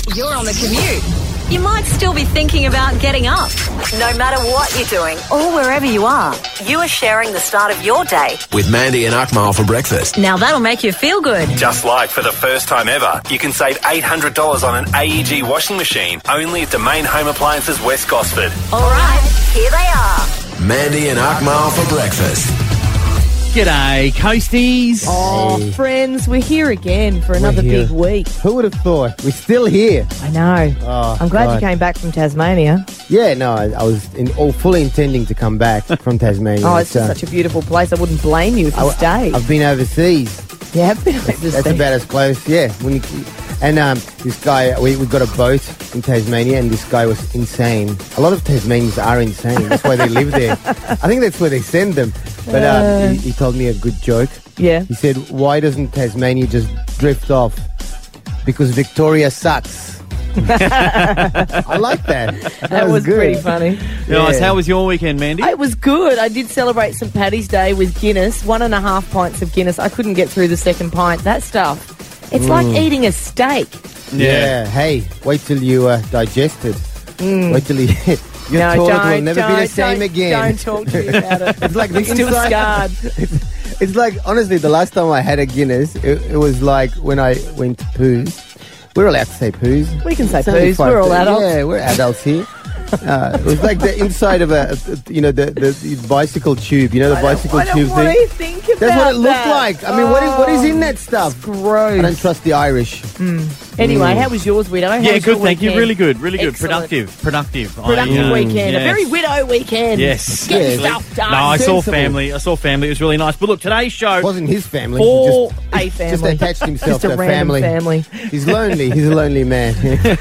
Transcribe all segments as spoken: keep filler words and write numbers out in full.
You're on the commute. You might still be thinking about getting up. No matter what you're doing or wherever you are, you are sharing the start of your day with Mandy and Akmal for breakfast. Now that'll make you feel good. Just like for the first time ever, you can save eight hundred dollars on an A E G washing machine only at Domain Home Appliances West Gosford. All right, here they are. Mandy and Akmal for breakfast. G'day, Coasties. Oh, Hey. friends, we're here again for another here. big week. Who would have thought? We're still here. I know. Oh, I'm glad God. you came back from Tasmania. Yeah, no, I, I was in, all fully intending to come back from Tasmania. Oh, it's uh, just such a beautiful place. I wouldn't blame you if you I, stayed. I've been overseas. You have been overseas. That's about as close. Yeah. When you, and um, this guy, we we got a boat in Tasmania, and this guy was insane. A lot of Tasmanians are insane. That's why they live there. I think that's where they send them. But Uh. um, he, he told me a good joke. Yeah. He said, "Why doesn't Tasmania just drift off? Because Victoria sucks." I like that. That, That was good. pretty funny. Nice. Yeah. How was your weekend, Mandy? It was good. I did celebrate Saint Paddy's Day with Guinness, one and a half pints of Guinness. I couldn't get through the second pint. That stuff, it's like eating a steak. Yeah. Hey, wait till you uh, digest it. Wait till you. Your No, toilet don't, will never don't, be the same don't, again. Don't talk to me about it. It's like the I'm still inside- scarred. It's like, honestly, the last time I had a Guinness, it, it was like when I went to poos. We're allowed to say poos. We can say It's only poos. We're all five- adults. Yeah, we're adults here. Uh, it was like the inside of a, you know, the, the, the bicycle tube. You know, the bicycle I don't tube want thing. to think about That's what it looked that. like. I mean, what is what is in that stuff? Gross. I don't trust the Irish. Anyway, how was yours, Widow? How yeah, was good, your thank you. weekend? Really good, really good. Excellent. Productive, productive. Productive I, uh, weekend. yes. A very Widow weekend. Yes. Get Yes. stuff done. No, I saw Sensible. family. I saw family. It was really nice. But look, today's show. It wasn't his family. Four- He just, A he family. just attached himself Just a to a random family. family. He's lonely. He's a lonely man.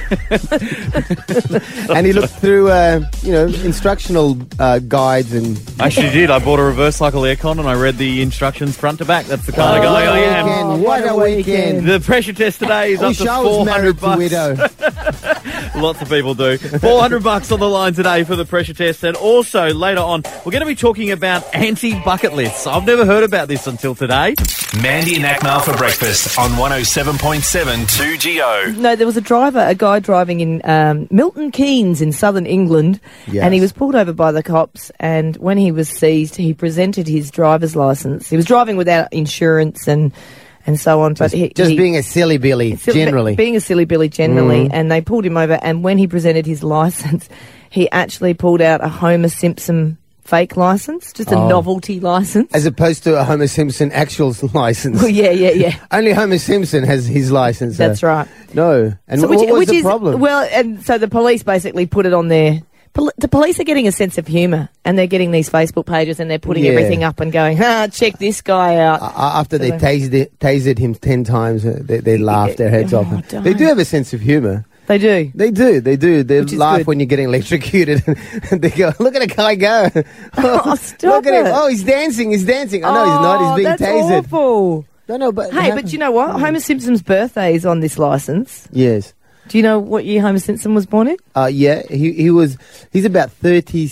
And he looked through, uh, you know, instructional uh, guides and. I actually did. I bought a reverse cycle aircon and I read the instructions front to back. That's the kind of guy what I a am. weekend! Oh, What, what a a weekend! weekend. The pressure test today is I up wish to I was four married hundred to a bucks. widow. Lots of people do. four hundred bucks on the line today for the pressure test. And also, later on, we're going to be talking about anti-bucket lists. I've never heard about this until today. Mandy and Akmal for breakfast on one oh seven point seven two G O. No, there was a driver, a guy driving in um, Milton Keynes in southern England, Yes. and he was pulled over by the cops, and when he was seized, he presented his driver's licence. He was driving without insurance and and so on, but he, Just he, being a silly Billy, Sil- generally. being a silly Billy generally, Mm. and they pulled him over, and when he presented his licence, he actually pulled out a Homer Simpson fake licence, just a Oh. novelty licence. As opposed to a Homer Simpson actual license. Well, yeah, yeah, yeah. Only Homer Simpson has his license. uh, That's right. No. And So what which, was which the is, problem? Well, and so the police basically put it on there. Pol- the police are getting a sense of humour, and they're getting these Facebook pages, and they're putting Yeah. everything up and going, ah, check this guy out. Uh, after they So- tased, it, tased him ten times, uh, they, they laughed their heads off. Oh, They do don't. have a sense of humour. They do. They do, they do. They Which is laugh good. when you're getting electrocuted. And they go, look at a guy go. Oh, stop Look at him. it. Oh, he's dancing, he's dancing. Oh, no, he's not. He's being that's tasered. awful. No, no, but... Hey, but you know what? Homer Simpson's birthday is on this licence. Yes. Do you know what year Homer Simpson was born in? Uh, yeah, he he was... He's about thirty...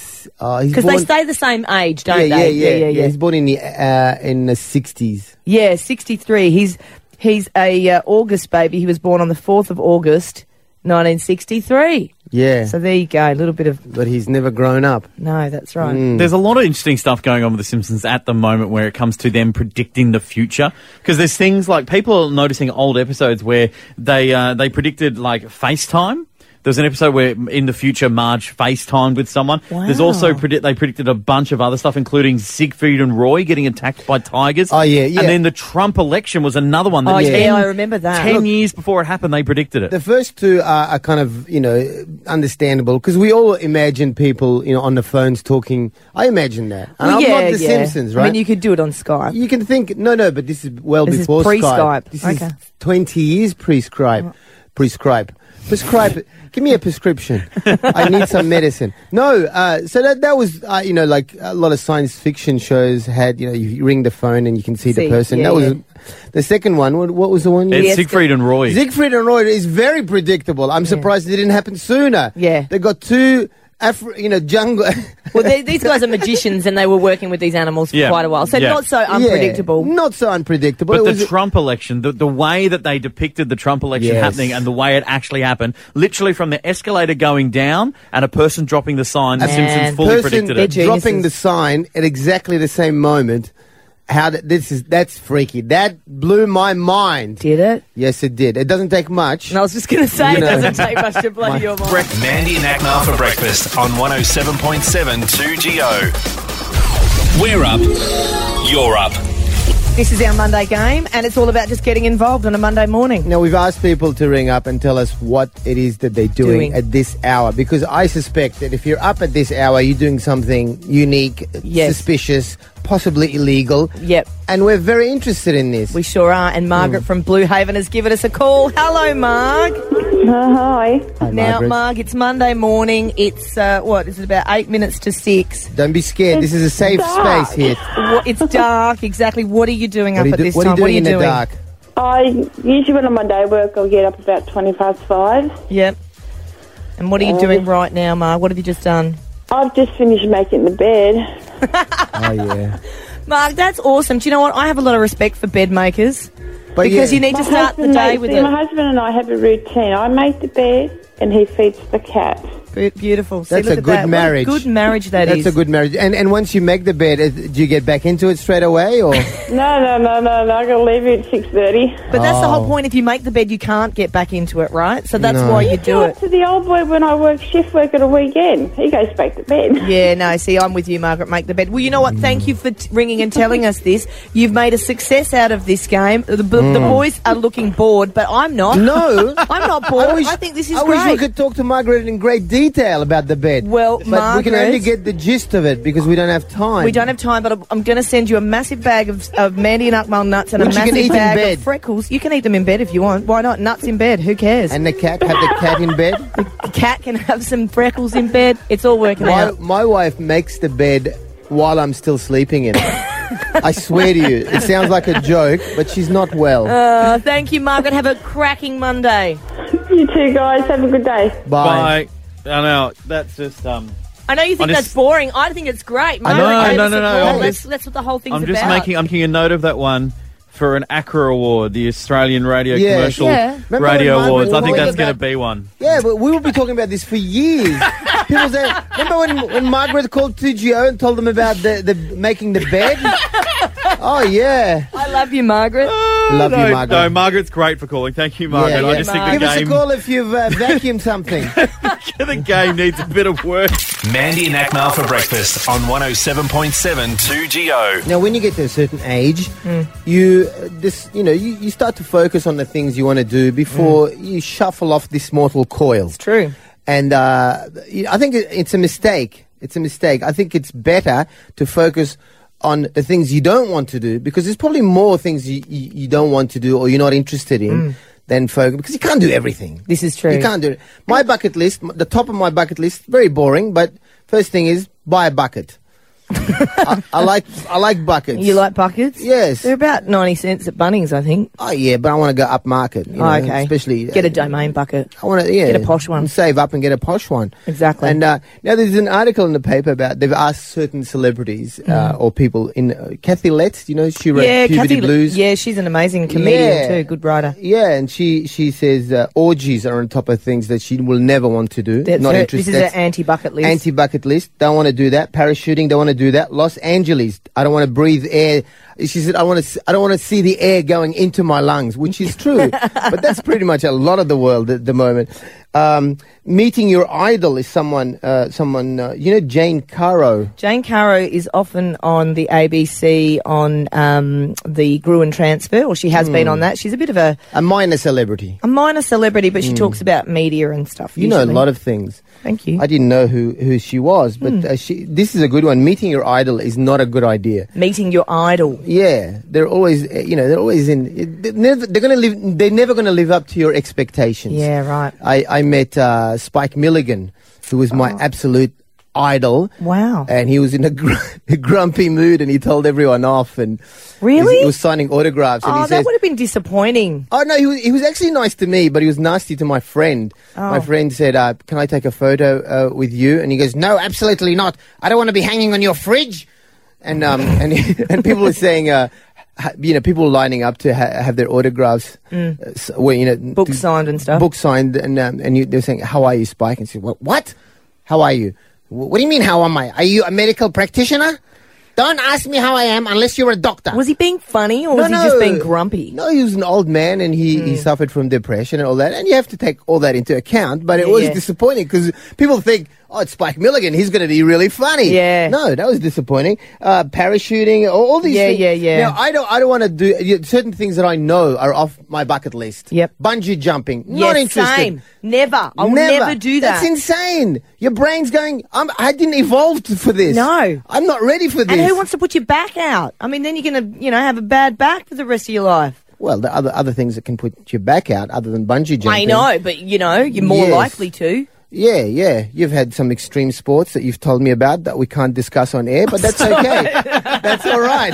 Uh, he's Because they born- stay the same age, don't yeah, they? yeah, yeah, yeah, yeah. He's born in the uh, in the sixties. Yeah, sixty-three. He's he's a uh, August baby. He was born on the fourth of August, nineteen sixty-three. Yeah, So there you go. A little bit of but he's never grown up. no, that's right. Mm. There's a lot of interesting stuff going on with The Simpsons at the moment where it comes to them predicting the future. Because there's things like people are noticing old episodes where they uh, they predicted like FaceTime. There was an episode where in the future Marge FaceTimed with someone. There's also Wow. predict they predicted a bunch of other stuff, including Siegfried and Roy getting attacked by tigers. Oh, yeah, yeah. And then the Trump election was another one. That Oh, ten, yeah, I remember that. Ten Look- years before it happened, they predicted it. The first two are, are kind of, you know, understandable because we all imagine people, you know, on the phones talking. I imagine that. And Well, I'm yeah, not the yeah. Simpsons, right? I mean, you could do it on Skype. You can think, no, no, but this is well This is before pre-Skype. This Okay. is twenty years pre-Skype. Prescribe. Prescribe. Give me a prescription. I need some medicine. No, uh, so that that was, uh, you know, like a lot of science fiction shows had, you know, you ring the phone and you can see, See, the person. yeah, that was yeah. the second one. What, what was the one? you- It's Yes, Siegfried and Roy. Siegfried and Roy is very predictable. I'm surprised it didn't happen sooner. Yeah. They got two Afri- you know, jungle. Well, they, these guys are magicians, and they were working with these animals for Yeah. quite a while, so Yeah. not so unpredictable. Yeah, not so unpredictable. But It the was- Trump election, the, the way that they depicted the Trump election Yes. happening and the way it actually happened, literally from the escalator going down and a person dropping the sign, the Man. Simpsons fully person predicted they're it. geniuses. dropping the sign at exactly the same moment. How that, this is that's freaky. That blew my mind. Did it? Yes, it did. It doesn't take much. And I was just going to say, You it know. doesn't take much to blow your mind. Mandy and Akmal for breakfast on one oh seven point seven two G O. We're up. You're up. This is our Monday game, and it's all about just getting involved on a Monday morning. Now, we've asked people to ring up and tell us what it is that they're doing, Doing. at this hour, because I suspect that if you're up at this hour, you're doing something unique, Yes. suspicious, possibly illegal. Yep, And we're very interested in this. we sure are. And Margaret from Blue Haven has given us a call. Hello, Marg. Uh, hi. Hi, Now, Margaret. Marg, it's Monday morning. It's, uh, what, is it about eight minutes to six? Don't be scared. This is a safe dark. space here. What, it's dark, exactly. What are you doing What up are you, at do- this what are time? you doing what are you in doing? the dark? I usually when I'm on day work, I'll get up about twenty past five. Yep. And what are you Uh, doing right now, Marg? What have you just done? I've just finished making the bed. Oh, yeah. Mark, that's awesome. Do you know what? I have a lot of respect for bed makers But because yeah. you need to My start the husband day makes- with see, it. My husband and I have a routine. I make the bed and he feeds the cat. Be- Beautiful. See, That's look a at good that. What a marriage. good marriage that That's is. a good marriage. And and once you make the bed, uh, do you get back into it straight away? Or No, no, no, no, no. I'm going to leave it at six thirty. But that's the whole Oh. point. If you make the bed, you can't get back into it, right? So that's No. why you do it. To the old boy when I work shift work at a weekend. He goes back to bed. Yeah, no, see, I'm with you, Margaret. Make the bed. Well, you know what? Thank you for t- ringing and telling us this. You've made a success out of this game. The, b- the boys are looking bored, but I'm not. no? I'm not bored. I, wish, think this is I great. wish we could talk to Margaret in great detail about the bed. Well, but we can only Margaret- get the gist of it because we don't have time. We don't have time, but I'm- I'm going to send you a massive bag of, of Mandy and Akmal nuts and Which a you can massive eat in bag bed. of freckles. You can eat them in bed if you want. Why not? Nuts in bed. Who cares? And the cat, have the cat in bed. the cat can have some freckles in bed. It's all working My, out. my wife makes the bed while I'm still sleeping in it. I swear to you, it sounds like a joke, but she's not well. Uh, thank you, Margaret. Have a cracking Monday. You two guys have a good day. Bye. Bye. I know, that's just, um... I know you think I just- that's boring. I think it's great. I Margaret know, gave no, us no, a no, call. I'm That's, just- that's what the whole thing's I'm just about. making, I'm making a note of that one for an ACRA award, the Australian Radio Yes. Commercial Yeah. Remember Radio when Awards. Margaret I think was that's going to about- be one. Yeah, but we will be talking about this for years. People say, remember when, when Margaret called two G O and told them about the, the making the bed? Oh, yeah. I love you, Margaret. Love no, you, Margaret. No, Margaret's great for calling. Thank you, Margaret. Yeah, I yeah. just think Margaret. Give the us a game, call if you've uh, vacuumed something. the game needs a bit of work. Mandy and Akmal for breakfast on one oh seven point seven two G O. Now, when you get to a certain age, you uh, this you know you, you start to focus on the things you want to do before you shuffle off this mortal coil. True. And uh, you- I think it- it's a mistake. It's a mistake. I think it's better to focus on the things you don't want to do because there's probably more things you, you, you don't want to do or you're not interested in than focus because you can't do everything. This is true. You can't do it. My bucket list, the top of my bucket list, very boring, but first thing is buy a bucket. I, I like I like buckets. You like buckets? Yes. They're about ninety cents at Bunnings, I think. Oh yeah, but I want to go up market. You know, Oh, okay. Especially Get a uh, domain bucket. I want to yeah Get a posh one. Save up and get a posh one. Exactly. And uh, now there's an article in the paper about they've asked certain celebrities uh, or people in uh, Kathy Letts. You know she wrote yeah, Puberty Kathy, Blues. yeah, she's an amazing comedian Yeah. too. Good writer. Yeah, and she she says uh, orgies are on top of things that she will never want to do. That's not her- interested. This is That's an anti-bucket list. Anti-bucket list. Don't want to do that. Parachuting. Don't want to do that. Los Angeles. I don't want to breathe air. She said, I want to. I don't want to see the air going into my lungs, which is true. But that's pretty much a lot of the world at the moment. Um, meeting your idol is someone. Uh, someone. Uh, you know, Jane Caro. Jane Caro is often on the A B C on um, the Gruen transfer, or she has Hmm. been on that. She's a bit of a, A minor celebrity. a minor celebrity, but she talks about media and stuff. Hmm. You know a usually. lot of things. Thank you. I didn't know who, who she was, but uh, she, this is a good one. Meeting your idol is not a good idea. Meeting your idol. Yeah, they're always, uh, you know, they're always in. They're, never, they're going to live. They're never going to live up to your expectations. Yeah, right. I, I met uh, Spike Milligan, who was my absolute idol. Wow. And he was in a, gr- a grumpy mood, and he told everyone off. And Really? he was signing autographs. And Oh, he that says, would have been disappointing. oh, no, he was, he was actually nice to me, but he was nasty to my friend. Oh. My friend said, uh, can I take a photo uh, with you? And he goes, no, absolutely not. I don't want to be hanging on your fridge. And um, and, and people were saying, uh, ha- you know, people lining up to ha- have their autographs, Mm. uh, s- where, you know, Book to- signed and stuff. book signed, and um, and you, they were saying, how are you, Spike? And I said, what? What? How are you? Wh- What do you mean, how am I? Are you a medical practitioner? Don't ask me how I am unless you're a doctor. Was he being funny or No, was he no. just being grumpy? No, he was an old man, and he, he suffered from depression and all that. And you have to take all that into account. But it Yeah, was yeah. disappointing because people think, oh, it's Spike Milligan. He's going to be really funny. Yeah. No, that was disappointing. Uh, parachuting, all, all these Yeah, things. yeah, yeah. Now, I don't, I don't want to do yeah, certain things that I know are off my bucket list. Yep. Bungee jumping. Yes, Not interested. same. Never. I will never, do that. That's insane. Your brain's going, I'm, I didn't evolve to- for this. No. I'm not ready for this. And who wants to put your back out? I mean, then you're going to, you know, have a bad back for the rest of your life. Well, the other other things that can put your back out other than bungee jumping. I know, but, you know, you're more Yes. likely to. Yeah, yeah. You've had some extreme sports that you've told me about that we can't discuss on air, but that's okay. That's all right.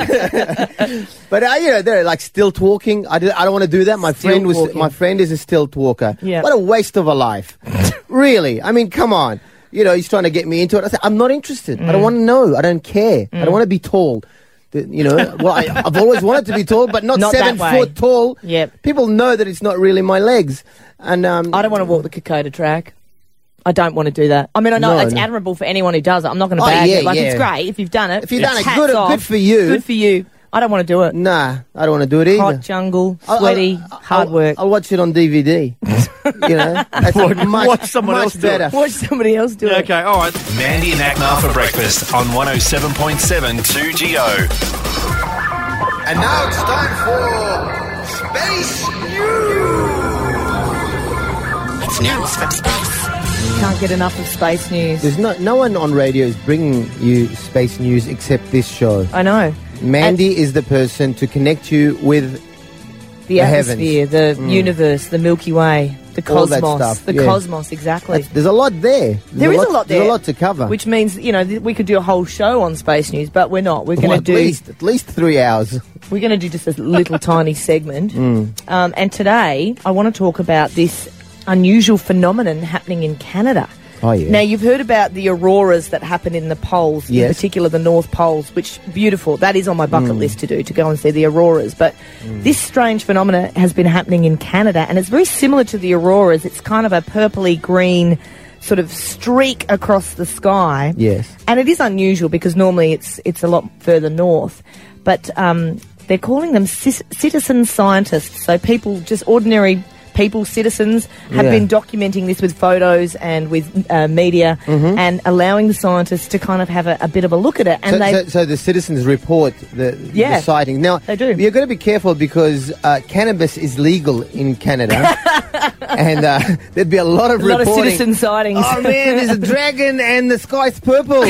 But uh, you know, they're like stilt walking. I, do, I don't want to do that. My friend was Stilt-walking. my friend is a stilt walker. Yeah. What a waste of a life. Really? I mean, come on. You know, he's trying to get me into it. I said, I'm not interested. I don't Mm. want to know. I don't care. I don't want to be tall. The- You know, well, I, I've always wanted to be tall, but not, Not seven that way. foot tall. Yep. People know that it's not really my legs, and um, I don't want to walk the Kokoda track. I don't want to do that. I mean, I know No, it's no. admirable for anyone who does it. I'm not going to Oh, bag yeah, it. Like, yeah. it's great if you've done it. If you've done it, Hats good- off. good for you. Good for you. I don't want to do it. Nah, I don't want to do it either. Hot jungle, I'll- sweaty, I'll- hard I'll- work. I'll watch it on D V D. You know, that's much, watch someone much else do it. better. Watch somebody else do Yeah, it. okay, all right. Mandy and Akmal for breakfast on one oh seven point seven two G O. And now it's time for Space News. It's news from space. Can't get enough of space news. There's no no one on radio is bringing you space news except this show. I know. Mandy is the person to connect you with The, The atmosphere, heavens. the universe, the Milky Way, the All that cosmos. stuff, The yeah. cosmos, exactly. That's- there's a lot there. There's There is a lot there. There's a lot to cover. Which means, you know, th- we could do a whole show on space news, but we're not. We're going Well, to at do least at least three hours. we're going to do just a little tiny segment. Mm. Um, and today, I want to talk about this unusual phenomenon happening in Canada. Oh yeah. Now, you've heard about the auroras that happen in the poles, in Yes. particular the North Poles, which, beautiful. That is on my Mm. bucket list to do, to go and see the auroras. But this strange phenomena has been happening in Canada, and it's very similar to the auroras. It's kind of a purpley green sort of streak across the sky. Yes. And it is unusual because normally it's it's a lot further north. But um, they're calling them cis- citizen scientists, so people, just ordinary people, citizens, have Yeah. been documenting this with photos and with uh, media and allowing the scientists to kind of have a, a bit of a look at it. And So, they, so, so the citizens report the, Yeah, the sighting. Now, they do. You're going to be careful because uh, cannabis is legal in Canada, and uh, there'd be a lot of a lot of reporting. citizen sightings. Oh man, there's a dragon and the sky's purple.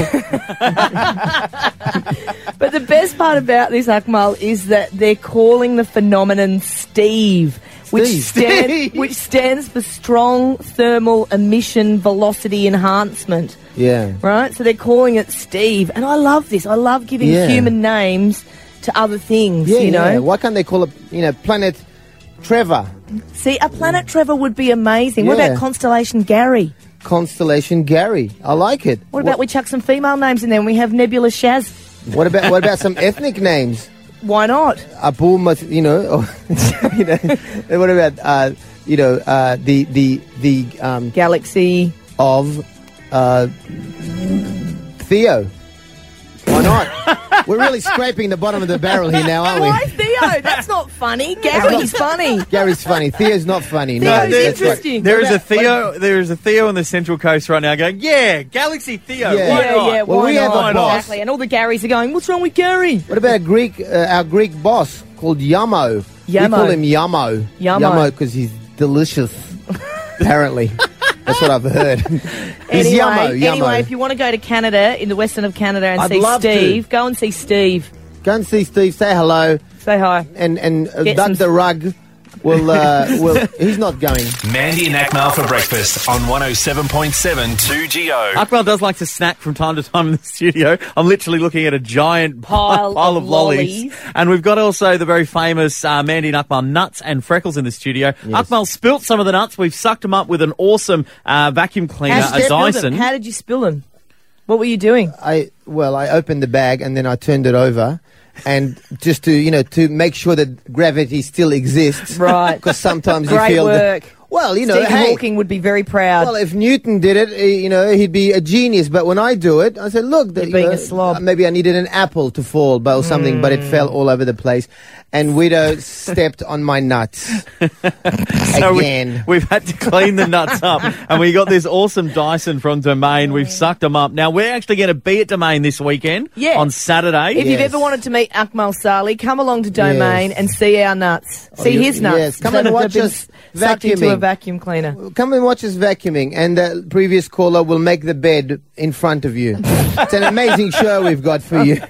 But the best part about this, Akmal, is that they're calling the phenomenon STEVE, which, Steve. stand, Steve. which stands for Strong Thermal Emission Velocity Enhancement. Yeah. Right? So they're calling it Steve. And I love this. I love giving Yeah. human names to other things, Yeah, you know? yeah. Why can't they call it, you know, Planet Trevor, See, a planet Trevor would be amazing. What Yeah. about Constellation Gary? Constellation Gary? I like it. What about we chuck some female names in there and we have Nebula Shaz? What about what about some ethnic names? Why not? Abu, Mat- you know, or, you know. And what about uh, you know uh, the the the um, Galaxy. of uh, Theo? Why not? We're really scraping the bottom of the barrel here now, aren't we? Why Theo? That's not funny. Gary's funny. Gary's funny. Theo's not funny. no, Theo's that's right. interesting. There is a What about- Theo. There is a Theo on the Central Coast right now going, yeah, Galaxy Theo. Yeah. Why Yeah, not? yeah, Well, why we have not? a boss. Exactly. And all the Garys are going, what's wrong with Gary? What about a Greek, uh, our Greek boss called Yamo? We Yamo. call him Yamo. Yamo. Yamo because he's delicious. Apparently, that's what I've heard. He's Anyway, Yamo. Yamo. anyway, if you want to go to Canada, in the western of Canada, and I'd see love to. Steve, go and see Steve. Go and see Steve. Say hello, Say hi. and and uh, Get duck some- the rug Well, uh, well, he's not going. Mandy and Akmal for breakfast on one oh seven point seven two G O. Akmal does like to snack from time to time in the studio. I'm literally looking at a giant Pile pile, of of lollies. lollies. And we've got also the very famous uh, Mandy and Akmal nuts and freckles in the studio. Yes. Akmal spilt some of the nuts. We've sucked them up with an awesome uh, vacuum cleaner, How a did you spill them? Dyson. How did you spill them? What were you doing? I well, I opened the bag and then I turned it over, and just to you know to make sure that gravity still exists. Right. Because sometimes you Great feel work. that. Well, you know, Stephen hey, Hawking would be very proud. well, if Newton did it, eh, you know, he'd be a genius. But when I do it, I said, look, the, You're you being know, a slob. uh, maybe I needed an apple to fall, but or something, but it fell all over the place, and Widow stepped on my nuts So again. we, we've had to clean the nuts up, and we got this awesome Dyson from Domain. We've sucked them up. Now we're actually going to be at Domain this weekend. Yeah. On Saturday. If you've Yes. ever wanted to meet Akmal Sali, come along to Domain Yes. and see our nuts. Oh, see you- his nuts. yes. Come that and have watch been us sucked into a vacuuming. vacuum cleaner. Come and watch us vacuuming, and the previous caller will make the bed in front of you. It's an amazing show we've got for you.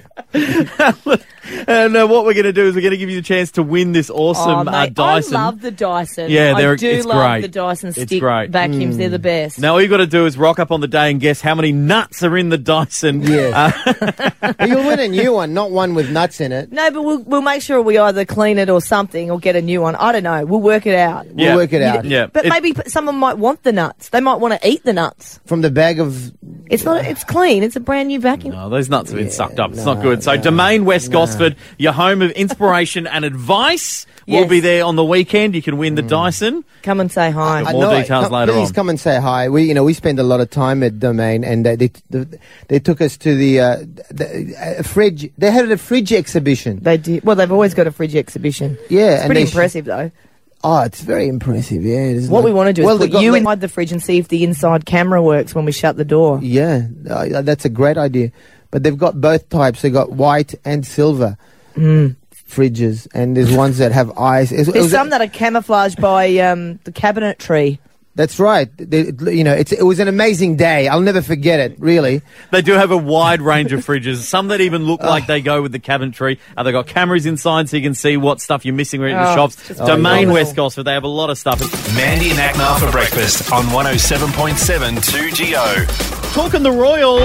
And uh, what we're going to do is we're going to give you the chance to win this Oh, awesome uh, mate, Dyson. I love the Dyson. Yeah, I they're- do it's love great. the Dyson It's stick great. vacuums. They're the best. Now all you've got to do is rock up on the day and guess how many nuts are in the Dyson. Yes. Uh, But you'll win a new one, not one with nuts in it. No, but we'll, we'll make sure we either clean it or something or get a new one. I don't know. We'll work it out. We'll Yeah. work it out. yeah. But It- maybe p- someone might want the nuts. They might want to eat the nuts. From the bag of... It's not. It's clean. It's a brand new vacuum. Oh, those nuts have been sucked up. It's no, not good. So, no, Domain West Gosford, your home of inspiration and advice. We'll Yes. be there on the weekend. You can win the Dyson. Come and say hi. I- I More know, details come, later please on. come and say hi. We, you know, we spend a lot of time at Domain, and uh, they, they they took us to the, uh, the uh, fridge. They had a fridge exhibition. They did. Well, they've always got a fridge exhibition. Yeah, It's and pretty they sh- impressive, though. Oh, it's very impressive. Yeah, it is What like- we want to do is well, they put got- you they- inside the fridge and see if the inside camera works when we shut the door. Yeah, uh, that's a great idea. But they've got both types. They got white and silver fridges, and there's ones that have eyes. It- it There's was- some that are camouflaged by um, the cabinet tree. That's right. They, you know, it's, it was an amazing day. I'll never forget it. Really. They do have a wide range of fridges. Some that even look like they go with the cabinetry. Uh, they've got cameras inside so you can see what stuff you're missing in the Oh, shops. it's just Domain phenomenal. West Gosford, they have a lot of stuff. Mandy and Akmal for breakfast on one oh seven point seven two G O. Talking the Royals.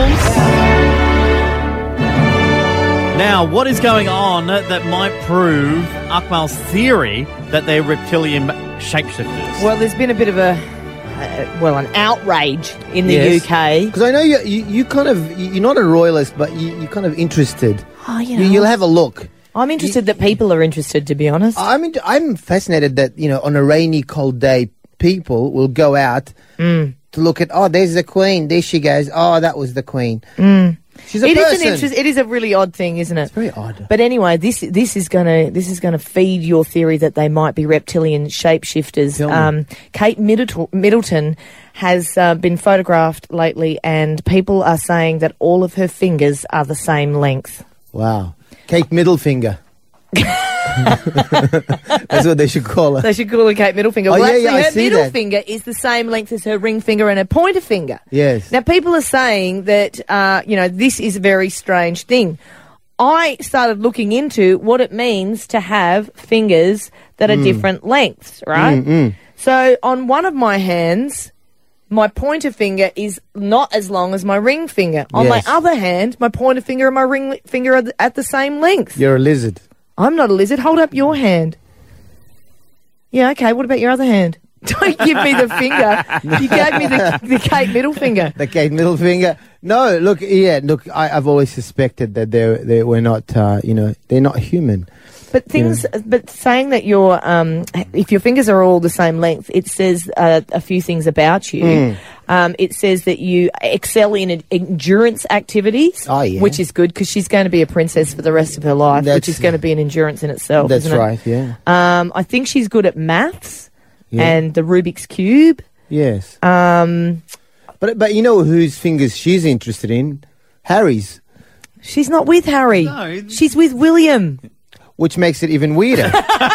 Now, what is going on that might prove Akmal's theory that they're reptilian shapeshifters? Well, there's been a bit of a, uh, well, an outrage in the Yes. U K. Because I know you, you, you kind of, you- you're not a royalist, but you, you're kind of interested. Oh, you You, know, you'll have a look. I'm interested that people are interested, to be honest. I'm, int- I'm fascinated that, you know, on a rainy, cold day, people will go out Mm. to look at, oh, there's the Queen. There she goes. Oh, that was the Queen. She's a Mm. It is person. an interest. It is a really odd thing, isn't it? It's very odd. But anyway, this this is gonna this is gonna feed your theory that they might be reptilian shapeshifters. Tell me. Um, Kate Middleton, Middleton has uh, been photographed lately, and people are saying that all of her fingers are the same length. Wow. Kate Middlefinger. That's what they should call her. They should call her Kate Middlefinger. Oh, well, yeah, actually, yeah, I her see middle that. finger is the same length as her ring finger and her pointer finger. Yes. Now, people are saying that, uh, you know, this is a very strange thing. I started looking into what it means to have fingers that are Mm. different lengths, right? So, on one of my hands, my pointer finger is not as long as my ring finger. On Yes. my other hand, my pointer finger and my ring li- finger are th- at the same length. You're a lizard. I'm not a lizard. Hold up your hand. Yeah, okay. What about your other hand? Don't give me the finger. You gave me the, the Kate middle finger. The Kate Middlefinger. No, look, yeah, look, I, I've always suspected that they they were not, uh, you know, they're not human. But things, but saying that your, um, if your fingers are all the same length, it says uh, a few things about you. Mm. Um, it says that you excel in en- endurance activities, Oh, yeah. which is good because she's going to be a princess for the rest of her life, which That's- is going to be an endurance in itself. That's isn't it? right, yeah. Um, I think she's good at maths Yeah. and the Rubik's Cube. Yes. Um, But but you know whose fingers she's interested in? Harry's. she's not with Harry. No. She's with William. which makes it even weirder.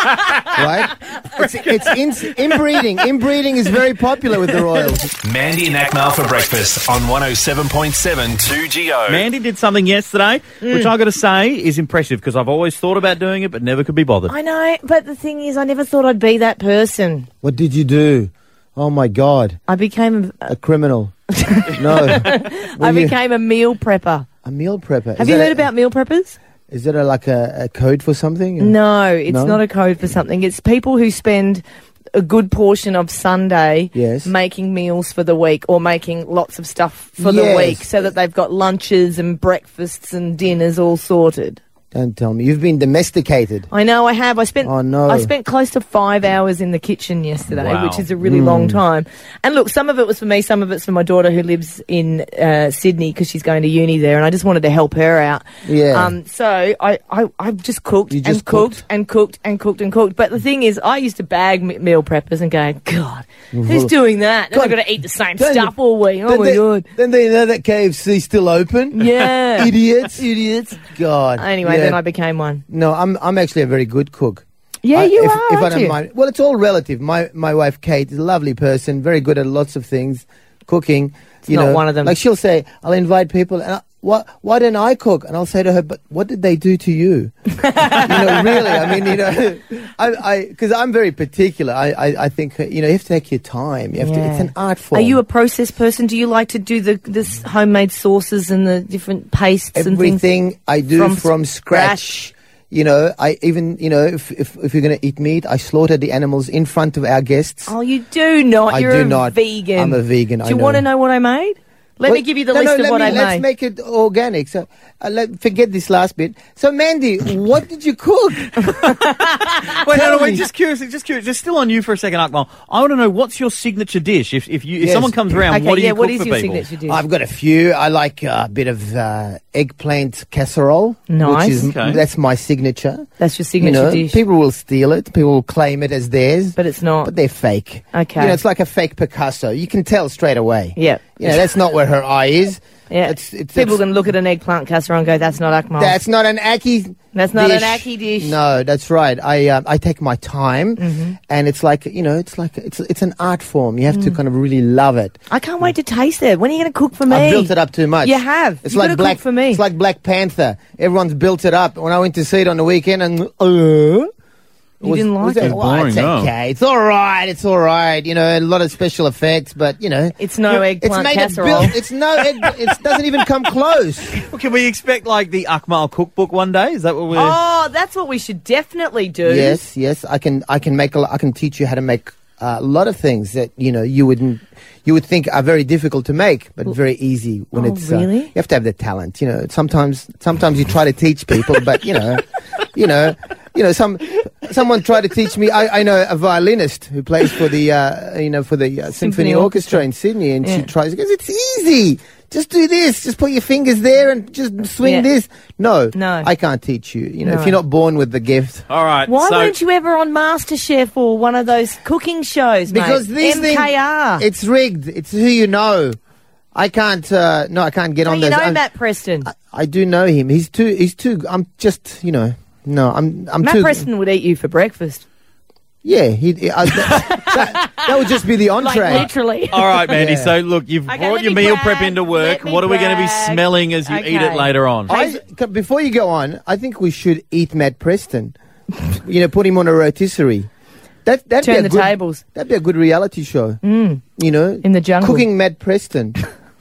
Right? It's, it's in, inbreeding. Inbreeding is very popular with the royals. Mandy and Akmal for breakfast on one oh seven point seven two G O. Mandy did something yesterday, Mm. which I got to say is impressive because I've always thought about doing it but never could be bothered. I know, but the thing is, I never thought I'd be that person. What did you do? Oh, my God. I became a, A criminal. No. I Were you became a meal prepper. a meal prepper. Have Is you that heard a- about meal preppers? Is it a, like a, a code for something? No, it's No? not a code for something. It's people who spend a good portion of Sunday Yes. making meals for the week or making lots of stuff for the Yes. week so that they've got lunches and breakfasts and dinners all sorted. Don't tell me. You've been domesticated. I know I have. I spent Oh, no. I spent close to five hours in the kitchen yesterday, Wow. which is a really Hmm. long time. And look, some of it was for me, some of it's for my daughter who lives in uh, Sydney because she's going to uni there, and I just wanted to help her out. Yeah. Um. So I I, I just cooked You and just cooked, cooked? and cooked and cooked and cooked. But the thing is, I used to bag m- meal preppers and go, God, who's doing that? And God. I've got to eat the same Then- stuff all week. Oh then my they, God. Then they know that K F C's still open. Yeah. Idiots. Idiots. God. Anyway, Yeah. then I became one. No, I'm I'm actually a very good cook. Yeah, I- you if, are. If I aren't don't you? mind. Well, it's all relative. My my wife Kate is a lovely person, very good at lots of things, cooking. you not know, one of them. Like she'll say, "I'll invite people," and I, why why don't I cook? And I'll say to her, "But what did they do to you?" you know, really. I mean, you know, I I because I'm very particular. I, I I think you know you have to take your time. You have to. It's Yeah. an art form. Are you a process person? Do you like to do the this homemade sauces and the different pastes and things? Everything I do from from, scratch. scratch. You know, I even, you know, if, if, if you're going to eat meat, I slaughter the animals in front of our guests. Oh, you do not. I You're do a not. vegan. I'm a vegan, Do I you know. want to know what I made? Let me Well, give you the no, list no, of let what me, I let's made. make it organic. So, uh, let, forget this last bit. So, Mandy, what did you cook? Wait, no, Tell no, wait, me. just curious, just curious, just still on you for a second, Akmal. I want to know what's your signature dish. If if you if Yes. someone comes around, Okay, what do yeah. you What cook is for your people? signature dish? I've got a few. I like uh, a bit of uh, eggplant casserole. Nice. Which is, Okay. That's my signature. That's your You signature know, dish. people will steal it. People will claim it as theirs. But it's not. But they're fake. Okay. You know, it's like a fake Picasso. You can tell straight away. Yeah. You know, that's not where her eye is. Yeah. It's, it's, People it's- can look at an eggplant casserole and go, "That's not Akmal." That's not an Aki. That's not an dish. Aki dish. No, that's right. I um, I take my time, Mm-hmm. and it's like you know, it's like it's it's an art form. You have to kind of really love it. I can't wait to taste it. When are you going to cook for me? I've built it up too much. You have. It's You've like gotta Black cook for me. It's like Black Panther. Everyone's built it up. When I went to see it on the weekend, and uh, You didn't like it? Well, it's Boring, no. okay. It's all right. It's all right. You know, a lot of special effects, but you know, It's no it's eggplant made casserole. It built, it's no. It, it doesn't even come close. Well, can we expect like the Akmal cookbook one day? Is that what we're? Oh, that's what we should definitely do. Yes, yes. I can. I can make. A, lo- I can teach you how to make uh, a lot of things that you know you wouldn't. You would think are very difficult to make, but very easy when Oh, it's. really? Uh, you have to have the talent. You know, sometimes. Sometimes you try to teach people, but you know, you know, you know. Some. Someone tried to teach me. I, I know a violinist who plays for the. Uh, you know, for the uh, Symphony, Symphony Orchestra Orchestra. in Sydney, and Yeah. she tries. She goes, "It's easy. Just do this. Just put your fingers there and just swing Yeah. this." No, No. I can't teach you. You know, No. if you're not born with the gift. All right. Why so, weren't you ever on MasterChef or one of those cooking shows, mate? Because these M things, K R. it's rigged. It's who you know. I can't. Uh, no, I can't get Don't on you those. know I'm- Matt Preston? I, I do know him. He's too. He's too. I'm just. You know. No, I'm. I'm Matt too. Preston would eat you for breakfast. Yeah, he. he- I, that, that, that would just be the Like entree. literally. all right, Mandy. Yeah. So look, you've Okay, brought let your me meal brag. prep into work. Let me What are we going to be brag. smelling as you eat it Okay. later on? I, c- before you go on, I think we should eat Matt Preston. You know, put him on a rotisserie. That that'd Turn be a the good, tables. That'd be a good reality show. Mm. You know, In the jungle. cooking Matt Preston.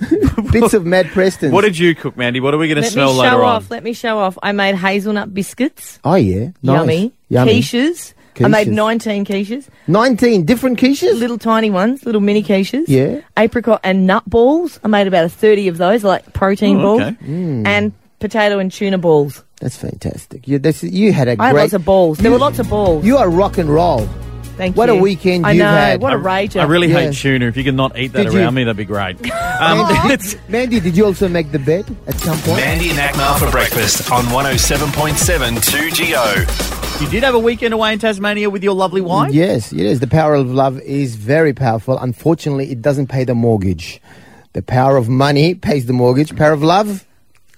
Bits of Matt Preston. What did you cook, Mandy? What are we going to Let me smell show later off. on? Let me show off. I made hazelnut biscuits. Oh yeah, nice. Yummy. Yummy. Quiches. I made Quiches. nineteen quiches. Nineteen different quiches. Little tiny ones. Little mini quiches. Yeah. Apricot and nut balls. I made about a thirty of those, like protein Oh, balls. okay. Mm. And potato and tuna balls. That's fantastic. You, that's, you had a I had great. lots of balls. There You- were lots of balls. You are rock and roll. Thank what you. a weekend I you've know. had. What a I- rager. I really Yeah. hate tuna. If you could not eat that Did you- around me, that'd be great. Um, it's, Mandy, did you also make the bed at some point? Mandy and Akmal for breakfast on one oh seven point seven two G O. you did have a weekend away in Tasmania with your lovely wife. Yes, yes. The power of love is very powerful. Unfortunately, it doesn't pay the mortgage. The power of money pays the mortgage. Power of love,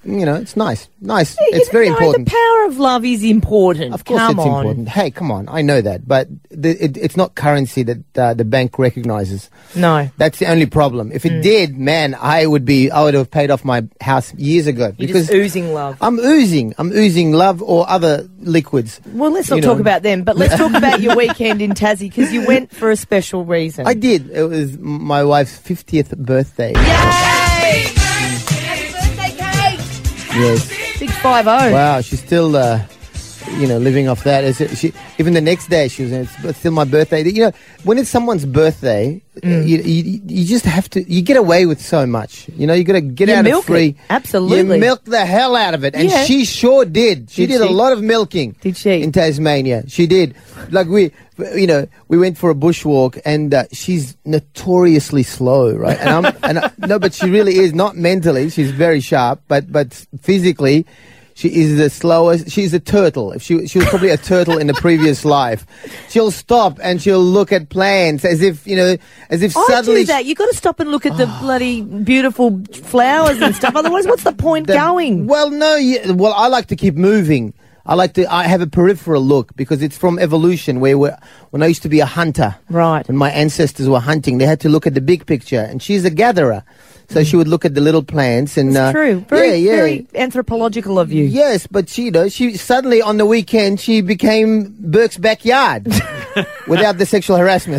you know, it's nice. Nice. It's You very know, important. The power of love is important. Of course Come it's on. important. Hey, come on. I know that. But the, it, it's not currency that uh, the bank recognizes. No. That's the only problem. If it Mm. did, man, I would be, I would have paid off my house years ago. You're because just oozing love. I'm oozing. I'm oozing love or other liquids. Well, let's not You talk know. about them, but let's talk about your weekend in Tassie, because you went for a special reason. I did. It was my wife's fiftieth birthday. Yay! Happy birthday, Kate! Yes. Big five oh. Wow, she's still, uh, you know, living off that. Is it, she, even the next day, she was, it's still my birthday. You know, when it's someone's birthday, Mm. you, you you just have to, you get away with so much. You know, you got to get You out milk of free. it. Absolutely. You milk the hell out of it. And Yeah. she sure did. She Did did, she? a lot of milking. Did she? In Tasmania. She did. Like we, you know, we went for a bushwalk and uh, she's notoriously slow, right? And I'm, and I, no, but she really is, not mentally. She's very sharp, but, but physically, she is the slowest. She's a turtle. If she she was probably a turtle in the previous life. She'll stop and she'll look at plants as if, you know, as if I suddenly. do that. You've got to stop and look at the bloody beautiful flowers and stuff. Otherwise, what's the point the- going? Well, no. Yeah, well, I like to keep moving. I like to. I have a peripheral look because it's from evolution. Where we're, when I used to be a hunter, Right. when my ancestors were hunting, they had to look at the big picture, and she's a gatherer, so she would look at the little plants. And It's uh, true. Very, yeah, yeah. very anthropological of you. Yes, but she, you know, she suddenly on the weekend she became Burke's backyard without the sexual harassment.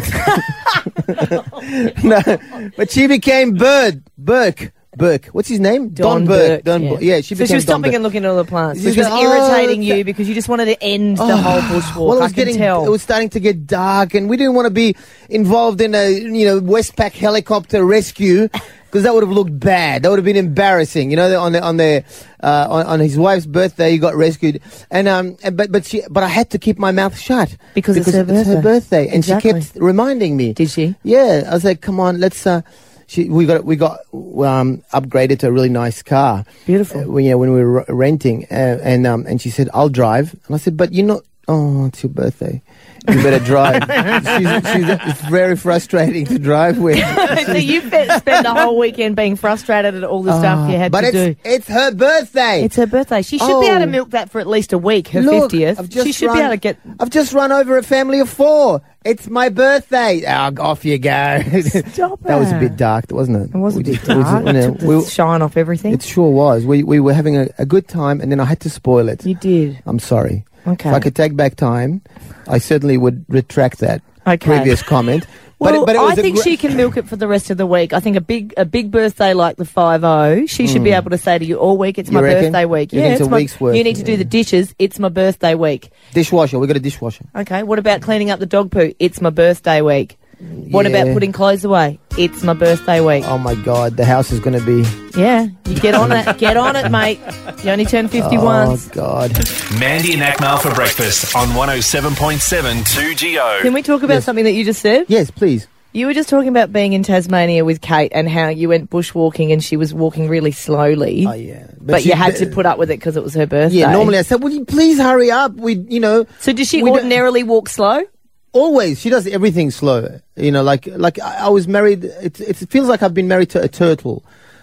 No, but she became Bird Burke. Burke. What's his name? Don, Burke. Burke. Don yeah. Burke. Yeah, she so became she was Don stopping Burke. and looking at all the plants, She's which was going, "Oh, irritating th- you because you just wanted to end the Oh, whole bushwalk. Well, it I was can getting, tell. it was starting to get dark, and we didn't want to be involved in a, you know, Westpac helicopter rescue because that would have looked bad. That would have been embarrassing. You know, on the, on the, uh, on, on his wife's birthday, he got rescued, and um, and, but but she, but I had to keep my mouth shut Because it's her it's her birthday. birthday, and Exactly. she kept reminding me. Did she? Yeah, I was like, come on, let's. Uh, She, we got we got um, upgraded to a really nice car. Beautiful. Uh, when, you know, when we were r- renting, uh, and um, and she said, "I'll drive," and I said, "But you're not. Oh, it's your birthday. You better drive." she's, she's, it's very frustrating to drive with. So you fe- spent the whole weekend being frustrated at all the stuff you had but to it's do. it's her birthday. It's her birthday. She should be able to Oh. milk that for at least a week, her Look, fiftieth. I've just She should run, be able to get... I've just run over a family of four. It's my birthday. Oh, off you go. Stop That was a it. bit dark, wasn't it? It was a We bit just- it was, dark. you know, Took the we- shine off everything. It sure was. We we were having a, a good time, and then I had to spoil it. You did. I'm sorry. Okay. If I could take back time, I certainly would retract that Okay. previous comment. Well, but it, but it was I a think gr- she can milk it for the rest of the week. I think a big a big birthday like the five oh, she should be able to say to you all week, it's Hmm. You my reckon? birthday week. You Yeah, think it's it's a my, week's worth, you need to do yeah. the dishes, it's my birthday week. dishwasher. We got a dishwasher. Okay, what about cleaning up the dog poo? It's my birthday week. What Yeah. about putting clothes away? It's my birthday week. Oh my God, the house is going to be. Yeah, you get on it. Get on it, mate. You only turn fifty Oh once. God. Mandy and Akmal for breakfast on one oh seven point seven two G O. Can we talk about Yes. something that you just said? Yes, please. You were just talking about being in Tasmania with Kate and how you went bushwalking and she was walking really slowly. Oh yeah. But, she- you had to put up with it because it was her birthday. Yeah. Normally I said, "Will you please hurry up?" We, you know. So does she we don't- ordinarily walk slow? Always, she does everything slow. You know, like like I, I was married. It, it feels like I've been married to a turtle.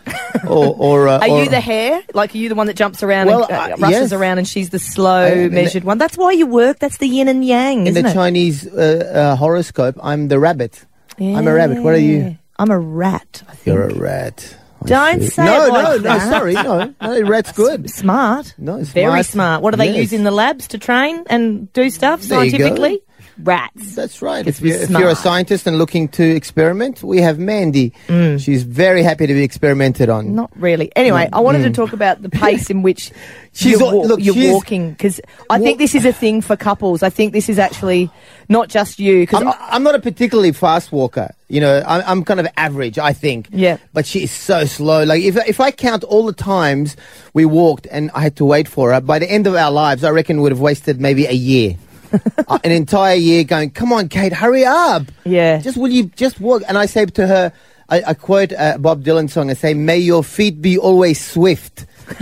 or or uh, Are or, you the hare? Like, are you the one that jumps around Well, and uh, uh, rushes yes. around and she's the slow, I am in the- measured one? That's why you work. That's the yin and yang, in isn't the it? Chinese uh, uh, horoscope? I'm the rabbit. I'm a rabbit. What are you? Yeah. I'm a rat, I think. You're a rat. I Don't see. say no, it like no, that. no. Sorry, no. no rat's good. Smart. No, it's Very smart. smart. What do they Yes. use in the labs to train and do stuff There you go. scientifically? Rats. That's right. It's If, you, if you're a smart. scientist and looking to experiment, we have Mandy. She's very happy to be experimented on. Not really. Anyway, I wanted to talk about the pace in which Mm. She's you're, al- wa- look, you're she's- walking, because I Wa- think this is a thing for couples. I think this is actually not just you. Because I'm, I'm not a particularly fast walker. You know, I'm, I'm kind of average, I think. Yeah. But she is so slow. Like, if, if I count all the times we walked and I had to wait for her, by the end of our lives, I reckon we would have wasted maybe a year. uh, an entire year going, come on, Kate, hurry up. Yeah. Just will you just walk? And I say to her, I, I quote a Bob Dylan song, I say, may your feet be always swift.